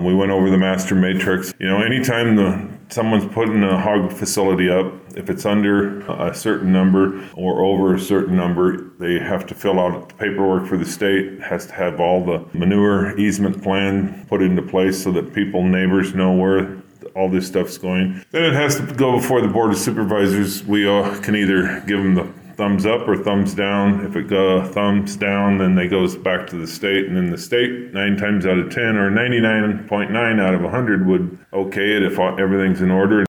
We went over the master matrix. Anytime someone's putting a hog facility up, if it's under a certain number or over a certain number, they have to fill out the paperwork for the state. It has to have all the manure easement plan put into place so that neighbors know where all this stuff's going. Then it has to go before the Board of Supervisors. We can either give them the thumbs up or thumbs down. If it goes thumbs down, then it goes back to the state, and then the state 9 times out of 10 or 99.9 out of 100 would okay it if everything's in order.